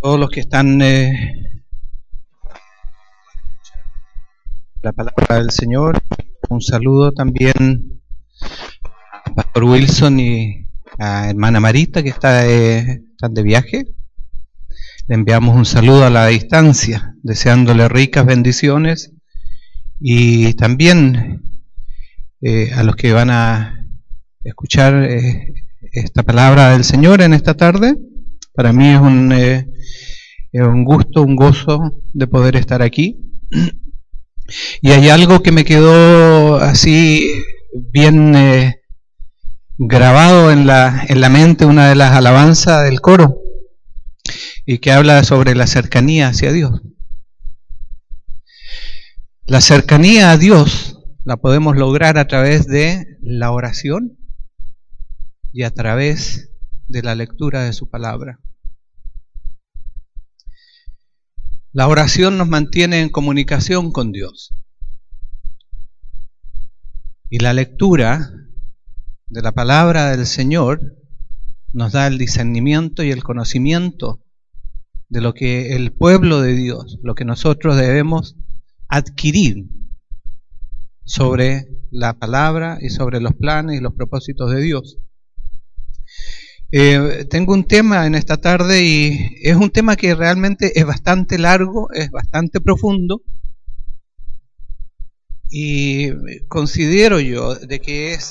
todos los que están la palabra del Señor. Un saludo también a Pastor Wilson y a hermana Marita, que están de viaje. Le enviamos un saludo a la distancia, deseándole ricas bendiciones, y también a los que van a escuchar esta palabra del Señor en esta tarde. Para mí es un gusto, un gozo de poder estar aquí. Y hay algo que me quedó así bien grabado en la mente, una de las alabanzas del coro, y que habla sobre la cercanía hacia Dios. La cercanía a Dios la podemos lograr a través de la oración y a través de la lectura de su palabra. La oración nos mantiene en comunicación con Dios. Y la lectura de la palabra del Señor nos da el discernimiento y el conocimiento de lo que el pueblo de Dios, lo que nosotros debemos adquirir sobre la palabra y sobre los planes y los propósitos de Dios. Tengo un tema en esta tarde, y es un tema que realmente es bastante largo, es bastante profundo, y considero yo de que es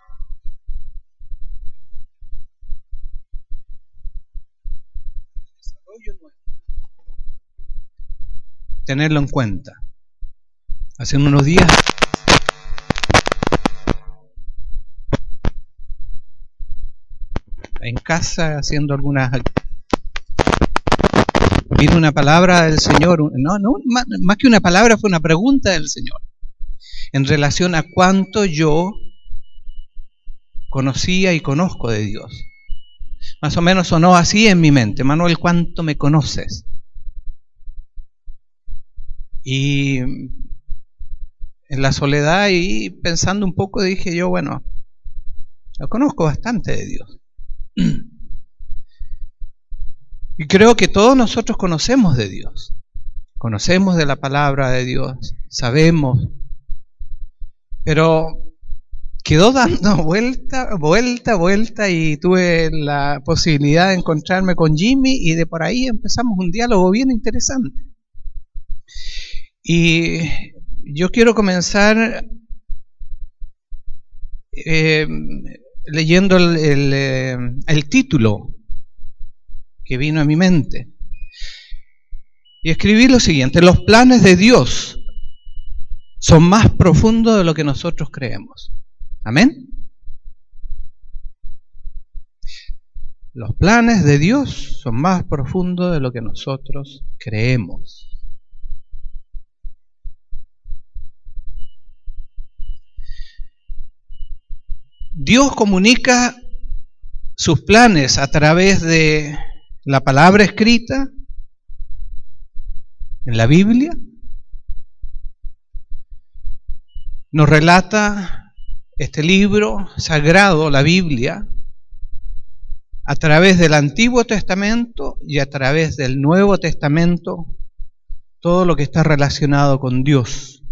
tenerlo en cuenta. Hace unos días en casa haciendo algunas, vino una palabra del Señor, más que una palabra, fue una pregunta del Señor en relación a cuánto yo conocía y conozco de Dios. Más o menos sonó así en mi mente: Manuel, ¿cuánto me conoces? Y en la soledad y pensando un poco, dije yo, bueno, yo conozco bastante de Dios. Y creo que todos nosotros conocemos de Dios, conocemos de la palabra de Dios, sabemos, pero quedó dando vuelta, y tuve la posibilidad de encontrarme con Jimmy, y de por ahí empezamos un diálogo bien interesante. Y yo quiero comenzar leyendo el título que vino a mi mente, y escribí lo siguiente: los planes de Dios son más profundos de lo que nosotros creemos. Amén. Los planes de Dios son más profundos de lo que nosotros creemos. Dios comunica sus planes a través de la palabra escrita en la Biblia. Nos relata este libro sagrado, la Biblia, a través del Antiguo Testamento y a través del Nuevo Testamento, todo lo que está relacionado con Dios.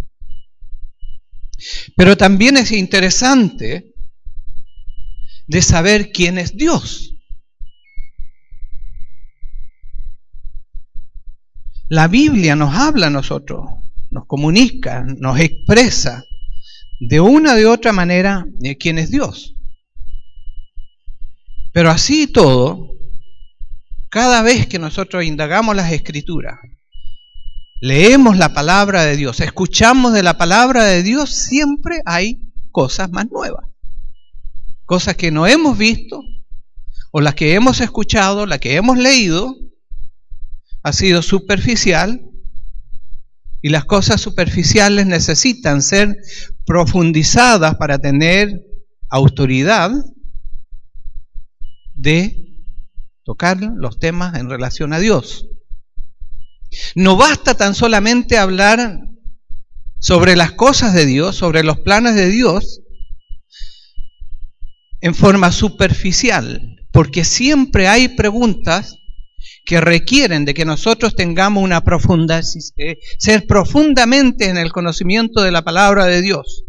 Pero también es interesante de saber quién es Dios. La Biblia nos habla a nosotros, nos comunica, nos expresa de una de otra manera de quién es Dios. Pero así todo, cada vez que nosotros indagamos las Escrituras, leemos la palabra de Dios, escuchamos de la palabra de Dios, siempre hay cosas más nuevas. Cosas que no hemos visto, o las que hemos escuchado, las que hemos leído, ha sido superficial, y las cosas superficiales necesitan ser profundizadas para tener autoridad de tocar los temas en relación a Dios. No basta tan solamente hablar sobre las cosas de Dios, sobre los planes de Dios, en forma superficial, porque siempre hay preguntas que requieren de que nosotros tengamos una ser profundamente en el conocimiento de la palabra de Dios.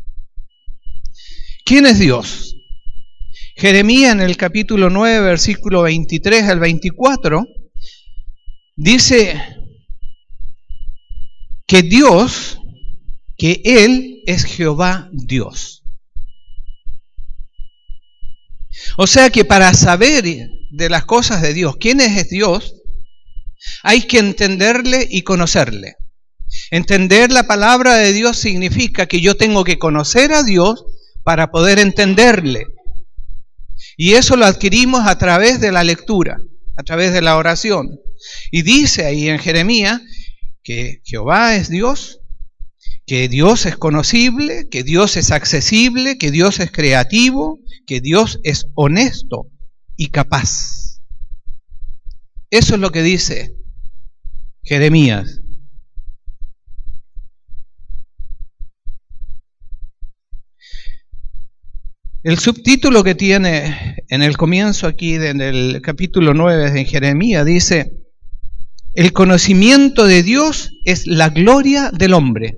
¿Quién es Dios? Jeremías en el capítulo 9, versículo 23 al 24, dice que Dios, que Él es Jehová Dios. O sea que para saber de las cosas de Dios, quién es Dios, hay que entenderle y conocerle. Entender la palabra de Dios significa que yo tengo que conocer a Dios para poder entenderle. Y eso lo adquirimos a través de la lectura, a través de la oración. Y dice ahí en Jeremías que Jehová es Dios, que Dios es conocible, que Dios es accesible, que Dios es creativo, que Dios es honesto y capaz. Eso es lo que dice Jeremías. El subtítulo que tiene en el comienzo aquí, en el capítulo 9 de Jeremías, dice: el conocimiento de Dios es la gloria del hombre.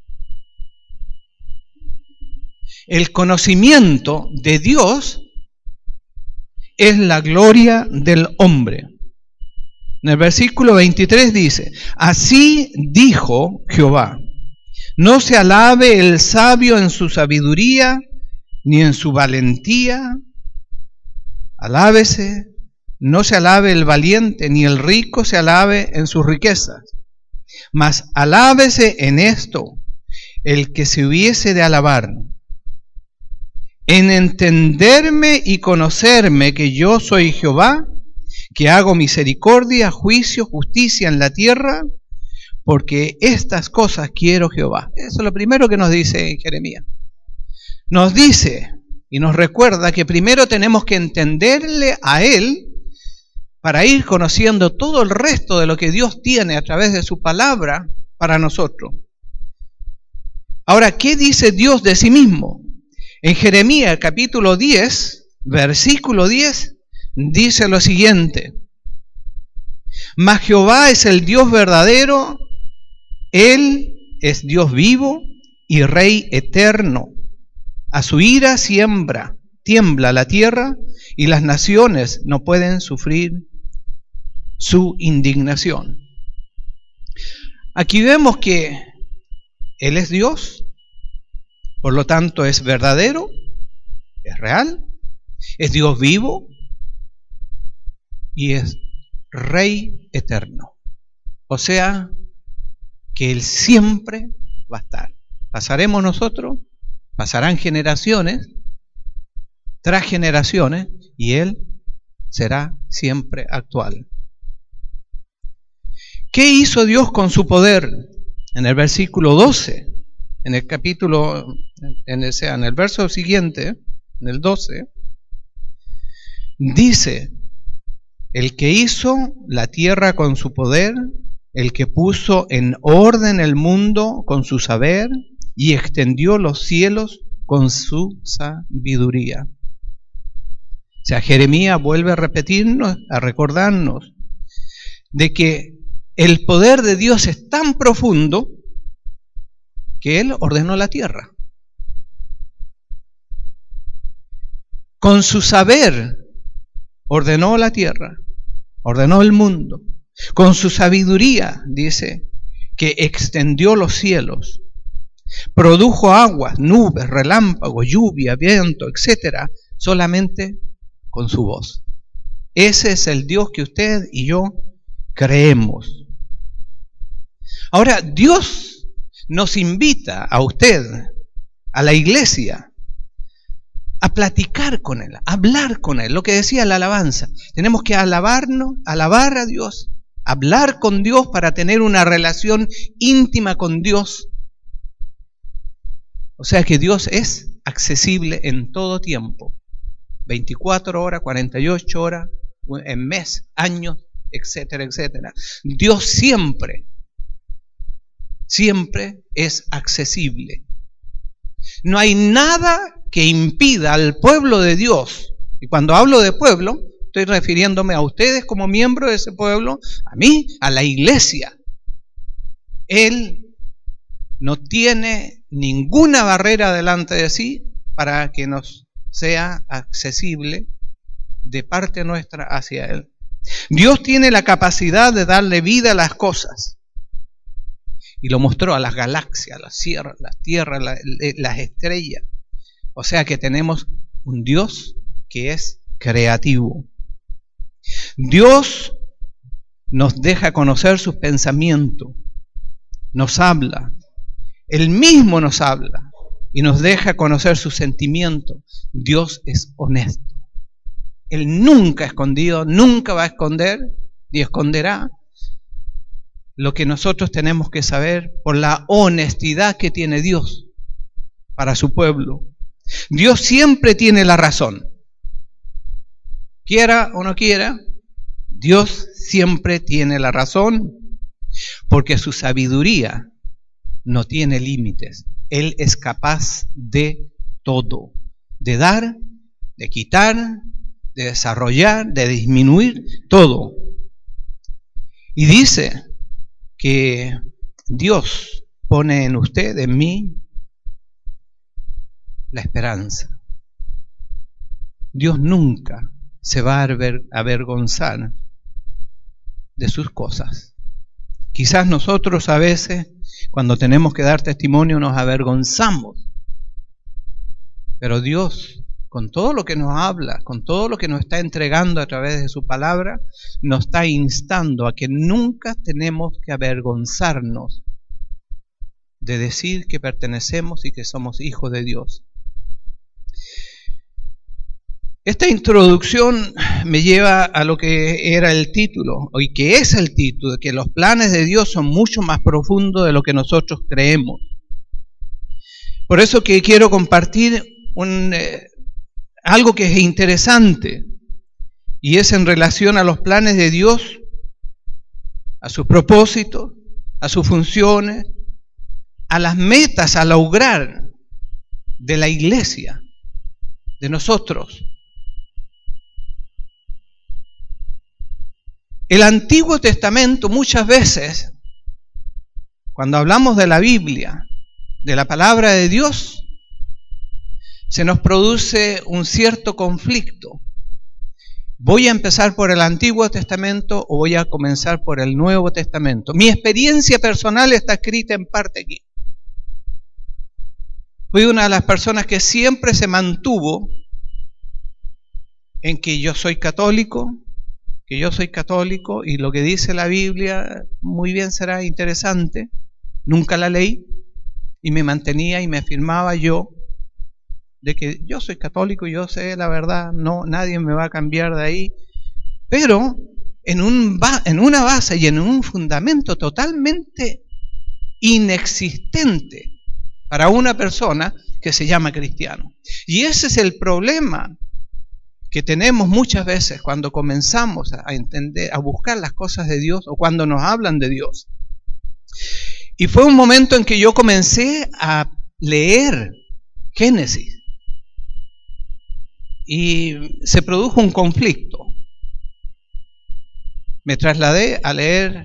El conocimiento de Dios es la gloria del hombre. En el versículo 23 dice: así dijo Jehová, no se alabe el sabio en su sabiduría, ni en su valentía. Alábese, no se alabe el valiente, ni el rico se alabe en sus riquezas. Mas alábese en esto el que se hubiese de alabar, en entenderme y conocerme que yo soy Jehová, que hago misericordia, juicio, justicia en la tierra, porque estas cosas quiero Jehová. Eso es lo primero que nos dice Jeremías. Nos dice y nos recuerda que primero tenemos que entenderle a Él para ir conociendo todo el resto de lo que Dios tiene a través de su palabra para nosotros. Ahora, ¿qué dice Dios de sí mismo? En Jeremías capítulo 10, versículo 10, dice lo siguiente: mas Jehová es el Dios verdadero, Él es Dios vivo y Rey eterno. A su ira tiembla la tierra, y las naciones no pueden sufrir su indignación. Aquí vemos que Él es Dios, por lo tanto es verdadero, es real, es Dios vivo y es Rey eterno. O sea, que Él siempre va a estar. Pasaremos nosotros, pasarán generaciones tras generaciones, y Él será siempre actual. ¿Qué hizo Dios con su poder? En el versículo 12, en el capítulo, en el verso siguiente, en el 12, dice: el que hizo la tierra con su poder, el que puso en orden el mundo con su saber, y extendió los cielos con su sabiduría. O sea, Jeremías vuelve a repetirnos, a recordarnos de que el poder de Dios es tan profundo que Él ordenó la tierra. Con su saber ordenó la tierra, ordenó el mundo. Con su sabiduría, dice, que extendió los cielos. Produjo aguas, nubes, relámpagos, lluvia, viento, etcétera, solamente con su voz. Ese es el Dios que usted y yo creemos. Ahora, Dios nos invita a usted, a la iglesia, a platicar con Él, a hablar con Él. Lo que decía la alabanza, tenemos que alabar a Dios, hablar con Dios para tener una relación íntima con Dios. O sea que Dios es accesible en todo tiempo, 24 horas, 48 horas, en mes, años, etcétera, etcétera. Dios siempre es accesible. No hay nada que impida al pueblo de Dios, y cuando hablo de pueblo, estoy refiriéndome a ustedes como miembros de ese pueblo, a mí, a la iglesia. Él no tiene ninguna barrera delante de sí para que nos sea accesible de parte nuestra hacia Él. Dios tiene la capacidad de darle vida a las cosas. Y lo mostró a las galaxias, las tierras, las estrellas. O sea que tenemos un Dios que es creativo. Dios nos deja conocer sus pensamientos, nos habla, Él mismo nos habla y nos deja conocer sus sentimientos. Dios es honesto. Él nunca ha escondido, nunca va a esconder ni esconderá lo que nosotros tenemos que saber por la honestidad que tiene Dios para su pueblo. Dios siempre tiene la razón. Quiera o no quiera, Dios siempre tiene la razón, porque su sabiduría no tiene límites. Él es capaz de todo, de dar, de quitar, de desarrollar, de disminuir, todo. Y dice que Dios pone en usted, en mí, la esperanza. Dios nunca se va a avergonzar de sus cosas. Quizás nosotros a veces, cuando tenemos que dar testimonio, nos avergonzamos. Pero Dios, con todo lo que nos habla, con todo lo que nos está entregando a través de su palabra, nos está instando a que nunca tenemos que avergonzarnos de decir que pertenecemos y que somos hijos de Dios. Esta introducción me lleva a lo que era el título, y que es el título, que los planes de Dios son mucho más profundos de lo que nosotros creemos. Por eso que quiero compartir algo que es interesante, y es en relación a los planes de Dios, a sus propósitos, a sus funciones, a las metas a lograr de la iglesia, de nosotros. El Antiguo Testamento muchas veces, cuando hablamos de la Biblia, de la palabra de Dios, se nos produce un cierto conflicto. ¿Voy a empezar por el Antiguo Testamento o voy a comenzar por el Nuevo Testamento? Mi experiencia personal está escrita en parte aquí. Fui una de las personas que siempre se mantuvo en que yo soy católico, y lo que dice la Biblia muy bien será interesante. Nunca la leí y me mantenía y me afirmaba yo de que yo soy católico, yo sé la verdad, no, nadie me va a cambiar de ahí, pero en una base y en un fundamento totalmente inexistente para una persona que se llama cristiano. Y ese es el problema que tenemos muchas veces cuando comenzamos a entender, a buscar las cosas de Dios o cuando nos hablan de Dios. Y fue un momento en que yo comencé a leer Génesis y se produjo un conflicto. Me trasladé a leer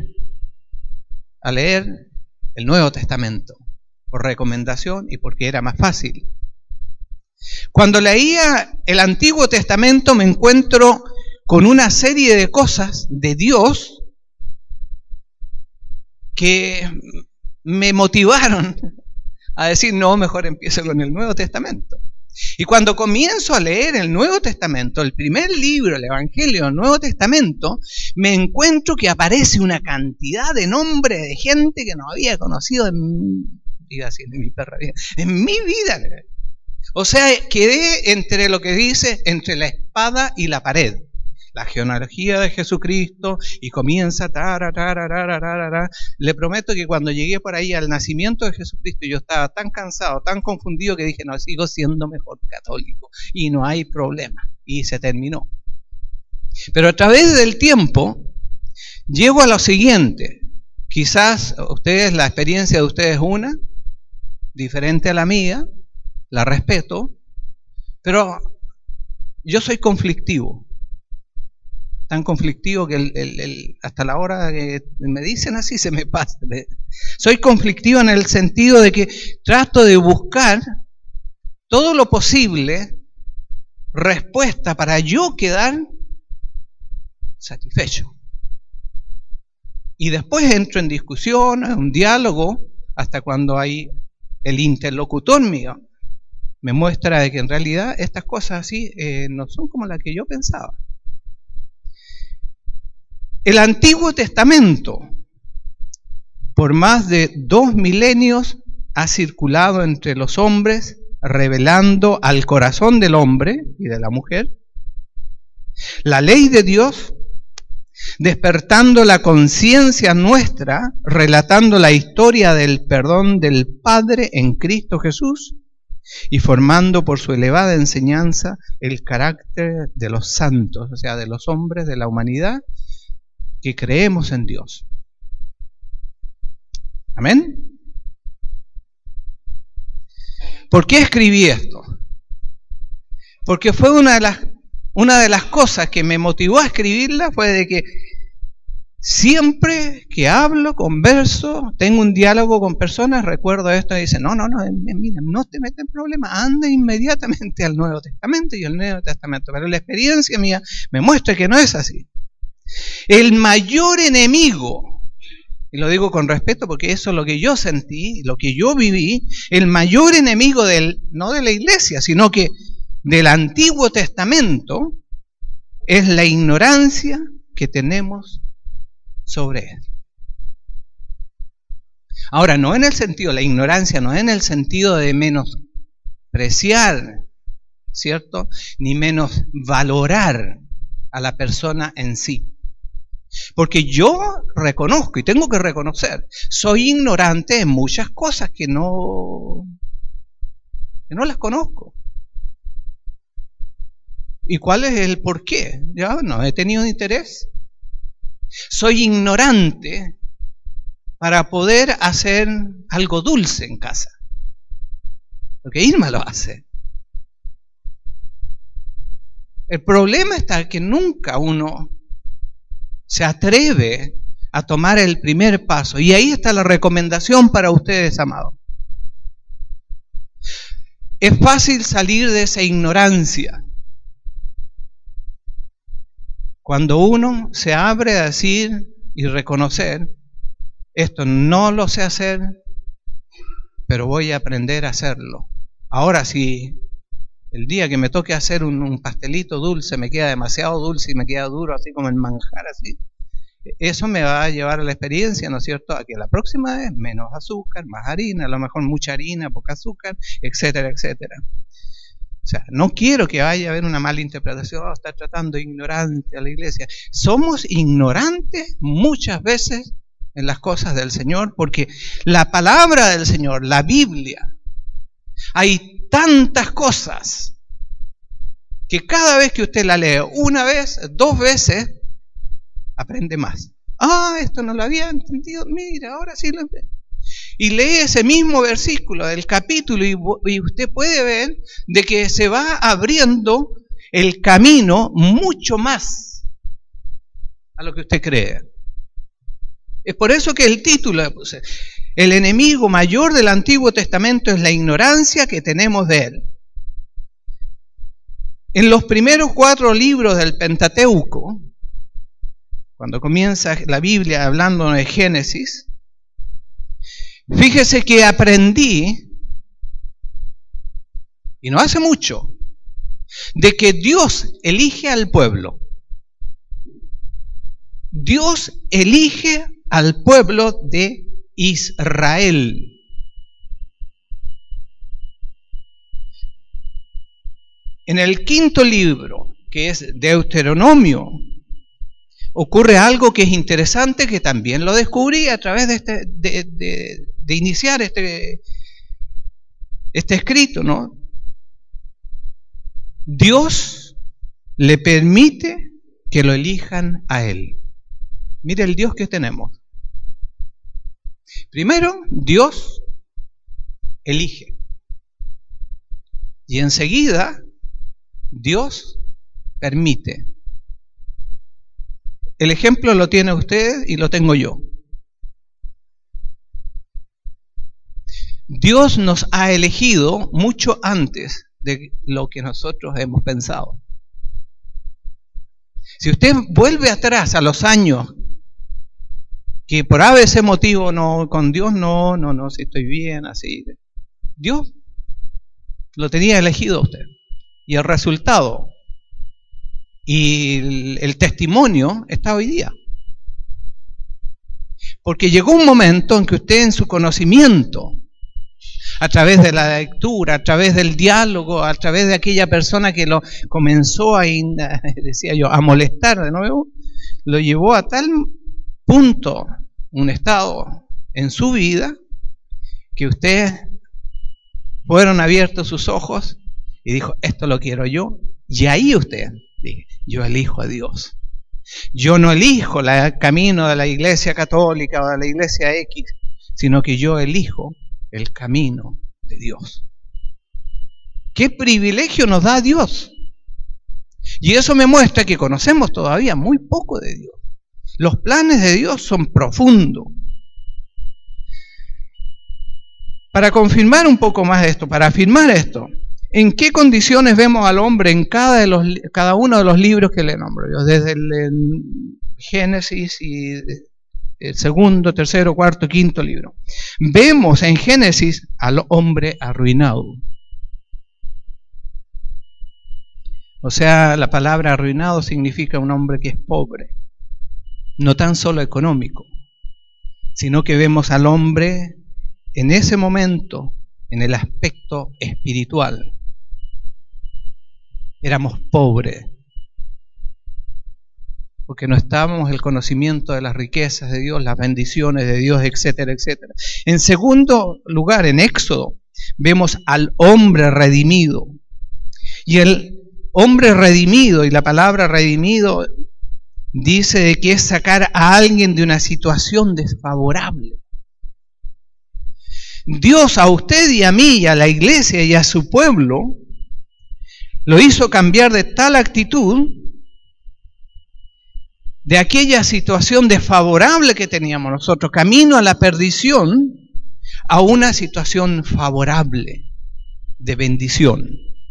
el Nuevo Testamento por recomendación y porque era más fácil. Cuando leía el Antiguo Testamento me encuentro con una serie de cosas de Dios que me motivaron a decir, no, mejor empiezo con el Nuevo Testamento. Y cuando comienzo a leer el Nuevo Testamento, el primer libro, el Evangelio del Nuevo Testamento, me encuentro que aparece una cantidad de nombres de gente que no había conocido en mi vida. O sea, quedé entre lo que dice, entre la espada y la pared. La genealogía de Jesucristo y comienza Le prometo que cuando llegué por ahí al nacimiento de Jesucristo yo estaba tan cansado, tan confundido que dije, no, sigo siendo mejor católico y no hay problema. Y se terminó. Pero a través del tiempo llego a lo siguiente. Quizás ustedes, la experiencia de ustedes es una, diferente a la mía, la respeto, pero yo soy conflictivo. tan conflictivo que hasta la hora que me dicen así se me pasa. Soy conflictivo en el sentido de que trato de buscar todo lo posible respuesta para yo quedar satisfecho. Y después entro en discusión, en un diálogo, hasta cuando hay el interlocutor mío me muestra de que en realidad estas cosas así no son como las que yo pensaba. El Antiguo Testamento, por más de 2 milenios, ha circulado entre los hombres, revelando al corazón del hombre y de la mujer la ley de Dios, despertando la conciencia nuestra, relatando la historia del perdón del Padre en Cristo Jesús y formando por su elevada enseñanza el carácter de los santos, o sea, de los hombres de la humanidad que creemos en Dios. ¿Amén? ¿Por qué escribí esto? Porque fue una de las cosas que me motivó a escribirla, fue de que siempre que hablo, converso, tengo un diálogo con personas, recuerdo esto y dicen, no, mira, no te metas en problemas, anda inmediatamente al Nuevo Testamento y al Nuevo Testamento. Pero la experiencia mía me muestra que no es así. El mayor enemigo, y lo digo con respeto porque eso es lo que yo sentí, lo que yo viví, el mayor enemigo no de la iglesia, sino que del Antiguo Testamento es la ignorancia que tenemos sobre él. Ahora, no en el sentido, la ignorancia no es en el sentido de menospreciar, ¿cierto? Ni menos valorar a la persona en sí. Porque yo reconozco y tengo que reconocer, soy ignorante en muchas cosas que no las conozco. ¿Y cuál es el por qué? Yo no he tenido interés. Soy ignorante para poder hacer algo dulce en casa. Porque Irma lo hace. El problema está que nunca uno se atreve a tomar el primer paso. Y ahí está la recomendación para ustedes, amados. Es fácil salir de esa ignorancia cuando uno se abre a decir y reconocer, esto no lo sé hacer, pero voy a aprender a hacerlo. Ahora, si el día que me toque hacer un pastelito dulce me queda demasiado dulce y me queda duro, así como el manjar, así, eso me va a llevar a la experiencia, ¿no es cierto?, a que la próxima vez menos azúcar, más harina, a lo mejor mucha harina, poca azúcar, etcétera, etcétera. O sea, no quiero que vaya a haber una mala interpretación, está tratando de ignorante a la iglesia. Somos ignorantes muchas veces en las cosas del Señor, porque la palabra del Señor, la Biblia, hay tantas cosas que cada vez que usted la lee una vez, 2 veces, aprende más. Esto no lo había entendido, mira, ahora sí lo entiendo. Y lee ese mismo versículo del capítulo y usted puede ver de que se va abriendo el camino mucho más a lo que usted cree. Es por eso que el título, el enemigo mayor del Antiguo Testamento es la ignorancia que tenemos de él. En los primeros 4 libros del Pentateuco, cuando comienza la Biblia hablando de Génesis, fíjese que aprendí, y no hace mucho, de que Dios elige al pueblo. Dios elige al pueblo de Israel. En el 5.º libro, que es Deuteronomio, ocurre algo que es interesante, que también lo descubrí a través de iniciar este escrito, ¿no? Dios le permite que lo elijan a él. Mire el Dios que tenemos. Primero, Dios elige. Y enseguida, Dios permite. el ejemplo lo tiene usted y lo tengo yo. Dios nos ha elegido mucho antes de lo que nosotros hemos pensado. Si usted vuelve atrás a los años que por ese motivo no, con Dios no, si estoy bien, así. Dios lo tenía elegido a usted. Y el resultado y el testimonio está hoy día. Porque llegó un momento en que usted en su conocimiento, a través de la lectura, a través del diálogo, a través de aquella persona que lo comenzó a molestar de nuevo, lo llevó a tal punto, un estado en su vida, que usted fueron abiertos sus ojos y dijo, esto lo quiero yo. Y ahí usted dijo, yo elijo a Dios. Yo no elijo el camino de la iglesia católica o de la iglesia X, sino que yo elijo el camino de Dios. ¿Qué privilegio nos da Dios? Y eso me muestra que conocemos todavía muy poco de Dios. Los planes de Dios son profundos. Para confirmar un poco más esto, para afirmar esto, ¿en qué condiciones vemos al hombre en cada uno de los libros que le nombro yo? Desde el Génesis y el segundo, tercero, cuarto, quinto libro. Vemos en Génesis al hombre arruinado. O sea, la palabra arruinado significa un hombre que es pobre. No tan solo económico, sino que vemos al hombre en ese momento, en el aspecto espiritual. Éramos pobres, porque no estábamos en el conocimiento de las riquezas de Dios, las bendiciones de Dios, etcétera, etcétera. En segundo lugar, en Éxodo, vemos al hombre redimido. Y el hombre redimido, y la palabra redimido, dice de que es sacar a alguien de una situación desfavorable. Dios a usted y a mí y a la iglesia y a su pueblo lo hizo cambiar de tal actitud, de aquella situación desfavorable que teníamos nosotros, camino a la perdición, a una situación favorable de bendición.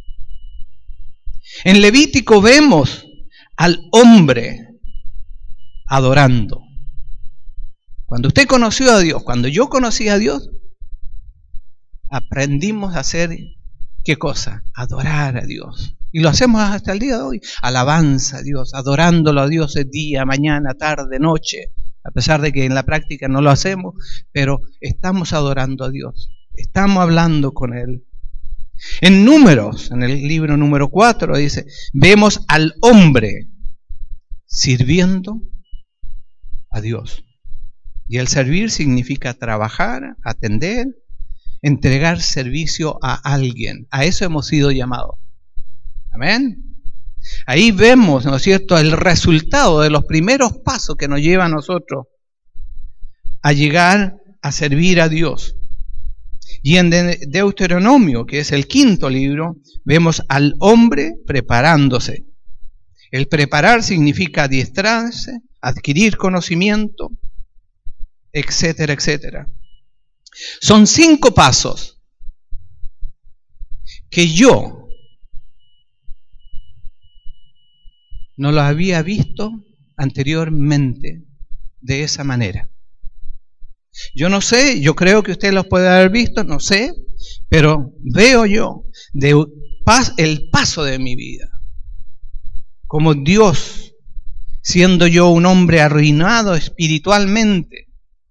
En Levítico vemos al hombre adorando. Cuando usted conoció a Dios, cuando yo conocí a Dios, aprendimos a hacer, ¿qué cosa? Adorar a Dios. Y lo hacemos hasta el día de hoy. Alabanza a Dios, adorándolo a Dios el día, mañana, tarde, noche. A pesar de que en la práctica no lo hacemos, pero estamos adorando a Dios. Estamos hablando con Él. En Números, en el libro número 4, dice, vemos al hombre sirviendo a Dios. Y el servir significa trabajar, atender, entregar servicio a alguien. A eso hemos sido llamados. Amén. Ahí vemos, ¿no es cierto?, el resultado de los primeros pasos que nos lleva a nosotros a llegar a servir a Dios. Y en Deuteronomio, que es el quinto libro, vemos al hombre preparándose. El preparar significa adiestrarse, adquirir conocimiento, etcétera, etcétera. Son 5 pasos que yo no los había visto anteriormente de esa manera. Yo no sé, yo creo que usted los puede haber visto, no sé, pero veo yo el paso de mi vida. Como Dios, siendo yo un hombre arruinado espiritualmente,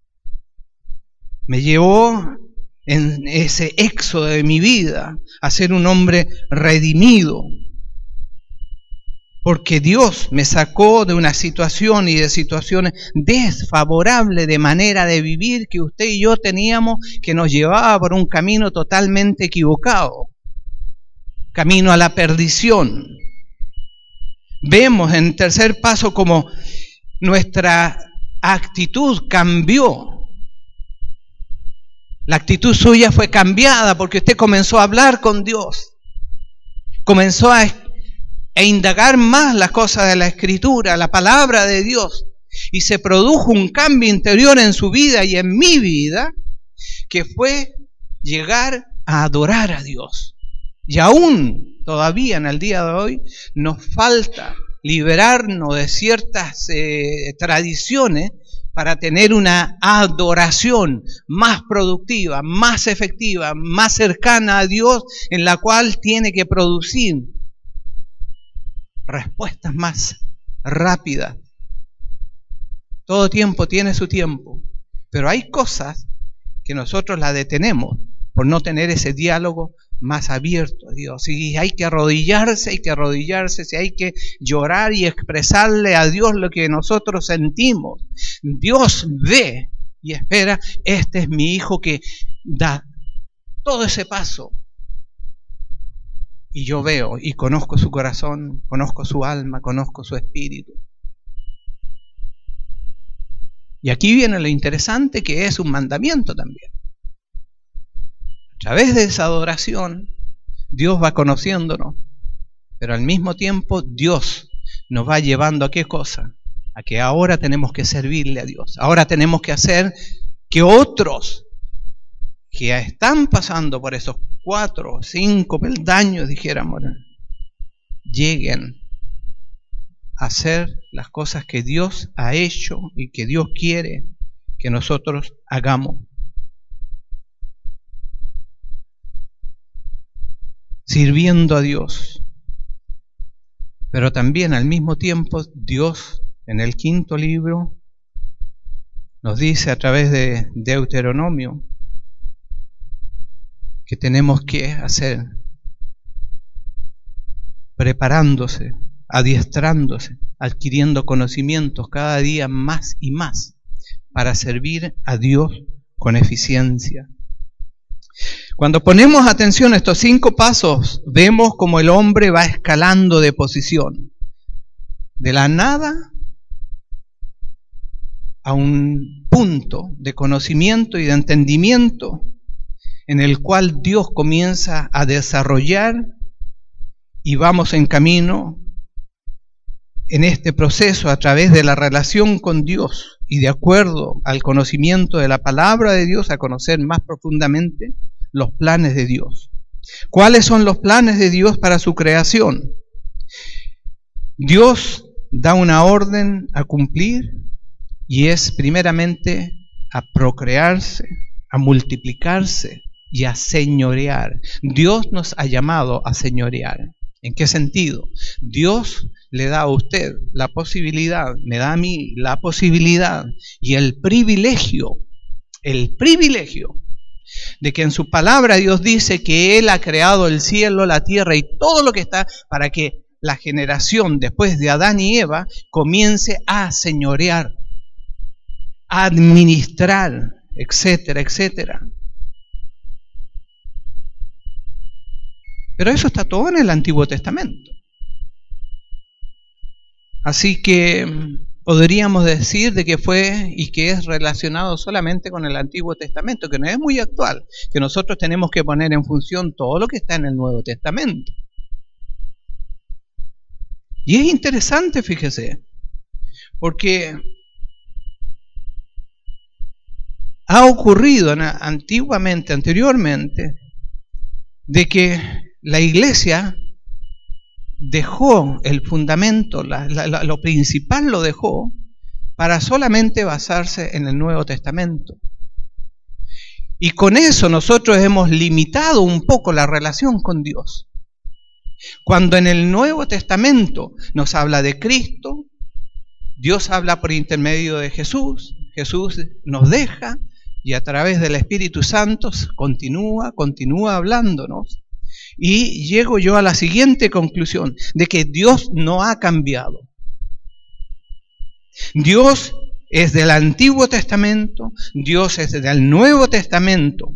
me llevó en ese éxodo de mi vida a ser un hombre redimido. Porque Dios me sacó de una situación y de situaciones desfavorables de manera de vivir que usted y yo teníamos, que nos llevaba por un camino totalmente equivocado, camino a la perdición. Vemos en el tercer paso como nuestra actitud cambió. La actitud suya fue cambiada porque usted comenzó a hablar con Dios, comenzó a e indagar más las cosas de la Escritura, la palabra de Dios, y se produjo un cambio interior en su vida y en mi vida, que fue llegar a adorar a Dios. Y aún todavía en el día de hoy nos falta liberarnos de ciertas tradiciones para tener una adoración más productiva, más efectiva, más cercana a Dios, en la cual tiene que producir respuestas más rápidas. Todo tiempo tiene su tiempo, pero hay cosas que nosotros las detenemos por no tener ese diálogo más abierto a Dios. Y hay que arrodillarse, si hay que llorar y expresarle a Dios lo que nosotros sentimos. Dios ve y espera, este es mi hijo que da todo ese paso. Y yo veo y conozco su corazón, conozco su alma, conozco su espíritu. Y aquí viene lo interesante, que es un mandamiento también. A través de esa adoración, Dios va conociéndonos, pero al mismo tiempo Dios nos va llevando a ¿qué cosa? A que ahora tenemos que servirle a Dios. Ahora tenemos que hacer que otros que están pasando por esos 4 o 5 peldaños, dijéramos, lleguen a hacer las cosas que Dios ha hecho y que Dios quiere que nosotros hagamos. Sirviendo a Dios. Pero también al mismo tiempo Dios en el 5.º libro nos dice a través de Deuteronomio que tenemos que hacer preparándose, adiestrándose, adquiriendo conocimientos cada día más y más para servir a Dios con eficiencia. Cuando ponemos atención a estos 5 pasos, vemos como el hombre va escalando de posición, de la nada a un punto de conocimiento y de entendimiento en el cual Dios comienza a desarrollar, y vamos en camino en este proceso a través de la relación con Dios y de acuerdo al conocimiento de la palabra de Dios, a conocer más profundamente los planes de Dios. ¿Cuáles son los planes de Dios para su creación? Dios da una orden a cumplir y es primeramente a procrearse, a multiplicarse y a señorear. Dios nos ha llamado a señorear. ¿En qué sentido? Dios le da a usted la posibilidad, me da a mí la posibilidad y el privilegio de que en su palabra Dios dice que Él ha creado el cielo, la tierra y todo lo que está para que la generación después de Adán y Eva comience a señorear, a administrar, etcétera, etcétera. Pero eso está todo en el Antiguo Testamento. Así que podríamos decir de que fue y que es relacionado solamente con el Antiguo Testamento, que no es muy actual, que nosotros tenemos que poner en función todo lo que está en el Nuevo Testamento. Y es interesante, fíjese, porque ha ocurrido anteriormente, de que la iglesia dejó el fundamento, lo principal lo dejó para solamente basarse en el Nuevo Testamento. Y con eso nosotros hemos limitado un poco la relación con Dios. Cuando en el Nuevo Testamento nos habla de Cristo, Dios habla por intermedio de Jesús, Jesús nos deja y a través del Espíritu Santo continúa hablándonos. Y llego yo a la siguiente conclusión, de que Dios no ha cambiado. Dios es del Antiguo Testamento, Dios es del Nuevo Testamento.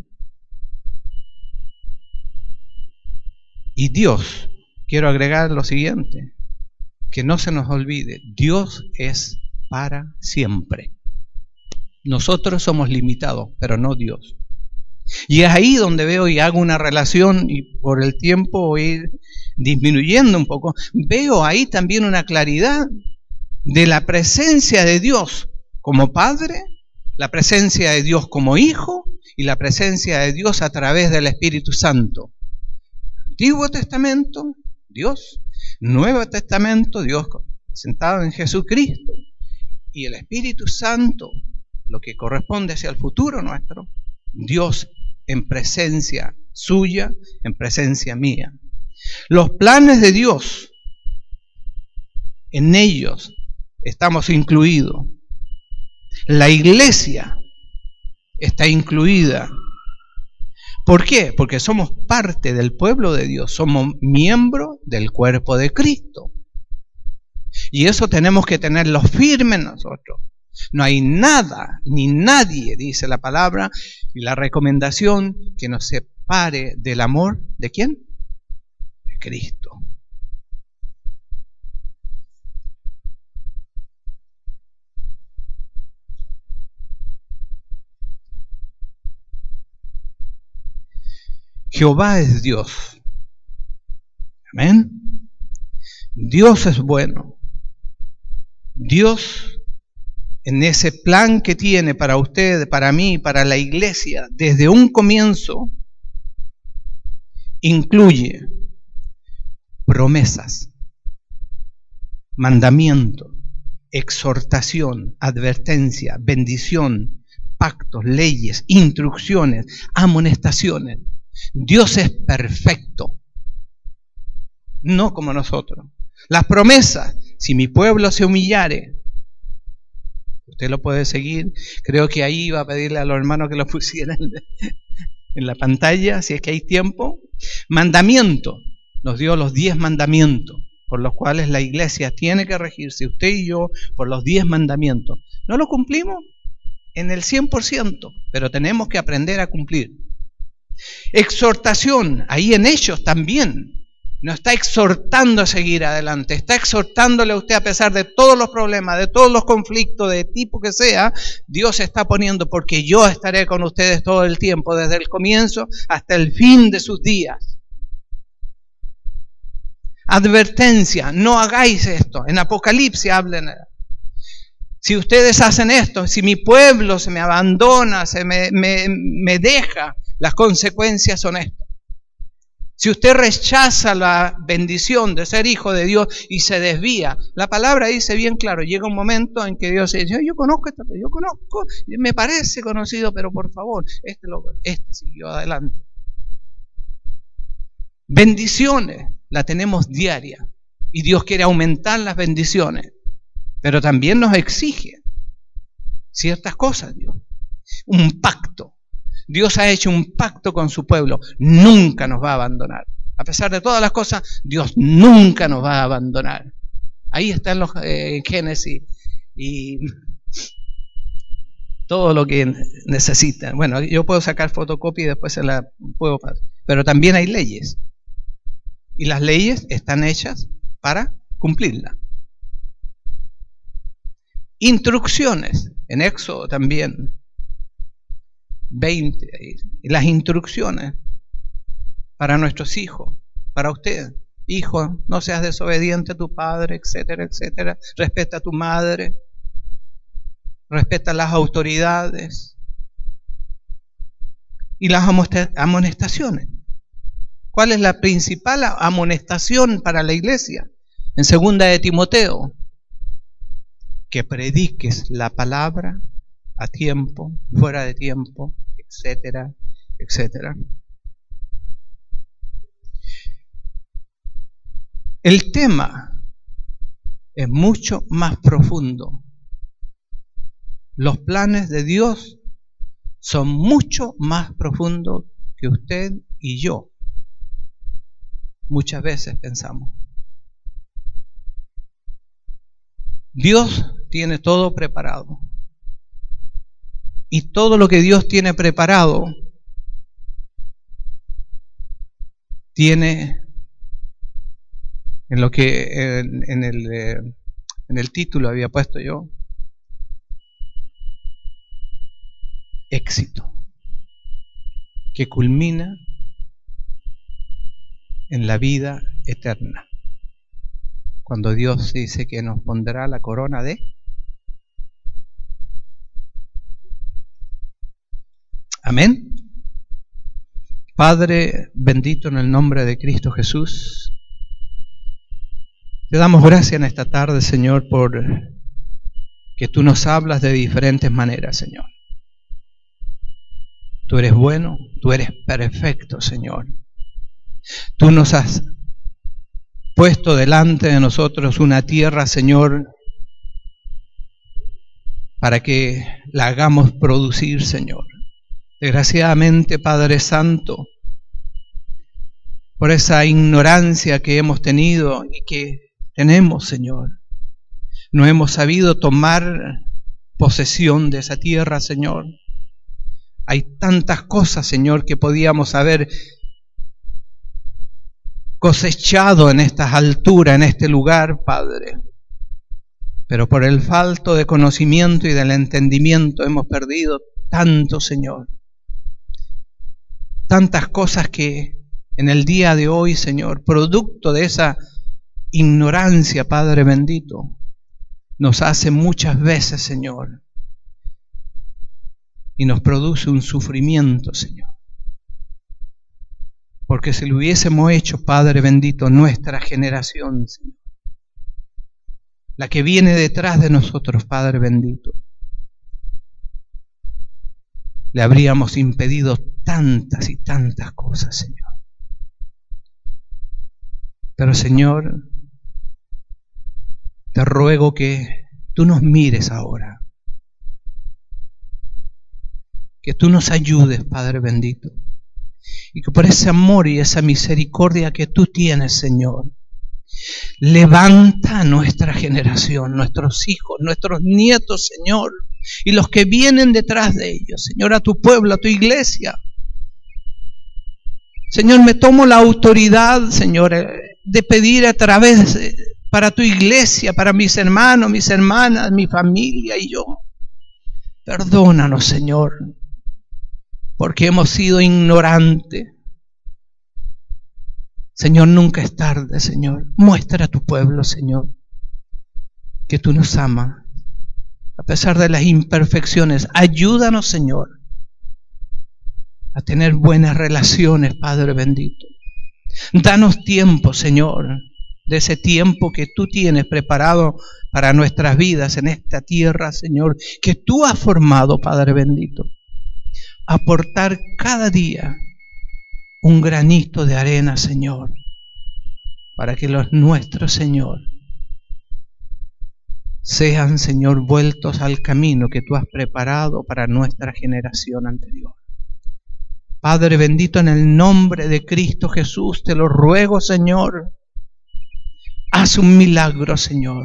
Y Dios, quiero agregar lo siguiente, que no se nos olvide, Dios es para siempre. Nosotros somos limitados, pero no Dios. Y es ahí donde veo y hago una relación, y por el tiempo voy a ir disminuyendo un poco, veo ahí también una claridad de la presencia de Dios como Padre, la presencia de Dios como Hijo y la presencia de Dios a través del Espíritu Santo. Antiguo Testamento, Dios. Nuevo Testamento, Dios sentado en Jesucristo. Y el Espíritu Santo, lo que corresponde hacia el futuro nuestro, Dios en presencia suya, en presencia mía. Los planes de Dios, en ellos estamos incluidos. La iglesia está incluida. ¿Por qué? Porque somos parte del pueblo de Dios, somos miembros del cuerpo de Cristo. Y eso tenemos que tenerlo firme nosotros. No hay nada, ni nadie, dice la palabra, y la recomendación que nos separe del amor, ¿de quién? De Cristo. Jehová es Dios. Amén. Dios es bueno. Dios, en ese plan que tiene para usted, para mí, para la iglesia, desde un comienzo, incluye promesas, mandamientos, exhortación, advertencia, bendición, pactos, leyes, instrucciones, amonestaciones. Dios es perfecto, no como nosotros. Las promesas, si mi pueblo se humillare, usted lo puede seguir, creo que ahí iba a pedirle a los hermanos que lo pusieran en la pantalla, si es que hay tiempo. Mandamiento, nos dio los 10 mandamientos, por los cuales la iglesia tiene que regirse, usted y yo, por los 10 mandamientos. ¿No lo cumplimos? En el 100%, pero tenemos que aprender a cumplir. Exhortación, ahí en Hechos también, nos está exhortando a seguir adelante, está exhortándole a usted a pesar de todos los problemas, de todos los conflictos, de tipo que sea, Dios está poniendo, porque yo estaré con ustedes todo el tiempo, desde el comienzo hasta el fin de sus días. Advertencia, no hagáis esto, en Apocalipsis hablen. Si ustedes hacen esto, si mi pueblo se me abandona, se me deja, las consecuencias son estas. Si usted rechaza la bendición de ser hijo de Dios y se desvía, la palabra dice bien claro, llega un momento en que Dios dice, yo conozco esto, yo conozco, me parece conocido, pero por favor, este siguió adelante. Bendiciones, la tenemos diaria y Dios quiere aumentar las bendiciones, pero también nos exige ciertas cosas, Dios. Un pacto. Dios ha hecho un pacto con su pueblo, nunca nos va a abandonar. A pesar de todas las cosas, Dios nunca nos va a abandonar. Ahí están los Génesis y todo lo que necesitan. Bueno, yo puedo sacar fotocopia y después se la puedo pasar. Pero también hay leyes. Y las leyes están hechas para cumplirlas. Instrucciones, en Éxodo también. 20, las instrucciones para nuestros hijos, para usted. Hijo, no seas desobediente a tu padre, etcétera, etcétera. Respeta a tu madre. Respeta a las autoridades. Y las amonestaciones. ¿Cuál es la principal amonestación para la iglesia? En 2 de Timoteo, que prediques la palabra a tiempo, fuera de tiempo, etcétera, etcétera. El tema es mucho más profundo. Los planes de Dios son mucho más profundos que usted y yo muchas veces pensamos. Dios tiene todo preparado. Y todo lo que Dios tiene preparado tiene en lo que en el título había puesto yo, éxito, que culmina en la vida eterna. Cuando Dios dice que nos pondrá la corona de... Amén. Padre bendito, en el nombre de Cristo Jesús, te damos gracias en esta tarde, Señor, por que tú nos hablas de diferentes maneras, Señor. Tú eres bueno, tú eres perfecto, Señor. Tú nos has puesto delante de nosotros una tierra, Señor, para que la hagamos producir, Señor. Desgraciadamente, Padre Santo, por esa ignorancia que hemos tenido y que tenemos, Señor, no hemos sabido tomar posesión de esa tierra, Señor. Hay tantas cosas, Señor, que podíamos haber cosechado en estas alturas, en este lugar, Padre. Pero por el falto de conocimiento y del entendimiento hemos perdido tanto, Señor. Tantas cosas que en el día de hoy, Señor, producto de esa ignorancia, Padre bendito, nos hace muchas veces, Señor, y nos produce un sufrimiento, Señor. Porque si lo hubiésemos hecho, Padre bendito, nuestra generación, Señor, la que viene detrás de nosotros, Padre bendito, le habríamos impedido tantas y tantas cosas, Señor. Pero, Señor, te ruego que tú nos mires ahora, que tú nos ayudes, Padre bendito, y que por ese amor y esa misericordia que tú tienes, Señor, levanta a nuestra generación, nuestros hijos, nuestros nietos, Señor, y los que vienen detrás de ellos, Señor, a tu pueblo, a tu iglesia. Señor, me tomo la autoridad, Señor, de pedir a través para tu iglesia, para mis hermanos, mis hermanas, mi familia y yo. Perdónanos, Señor, porque hemos sido ignorantes. Señor, nunca es tarde, Señor. Muestra a tu pueblo, Señor, que tú nos amas, a pesar de las imperfecciones. Ayúdanos, Señor, a tener buenas relaciones, Padre bendito. Danos tiempo, Señor, de ese tiempo que tú tienes preparado para nuestras vidas en esta tierra, Señor, que tú has formado, Padre bendito. Aportar cada día un granito de arena, Señor, para que los nuestros, Señor, sean, Señor, vueltos al camino que tú has preparado para nuestra generación anterior. Padre bendito, en el nombre de Cristo Jesús, te lo ruego, Señor, haz un milagro, Señor,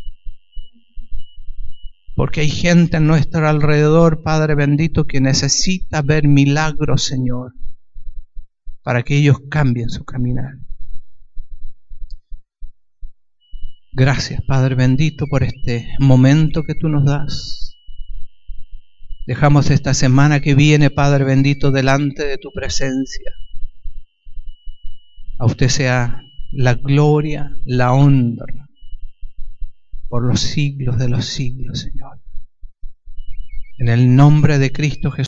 porque hay gente a nuestro alrededor, Padre bendito, que necesita ver milagros, Señor, para que ellos cambien su caminar. Gracias, Padre bendito, por este momento que tú nos das. Dejamos esta semana que viene, Padre bendito, delante de tu presencia. A usted sea la gloria, la honra, por los siglos de los siglos, Señor. En el nombre de Cristo Jesús.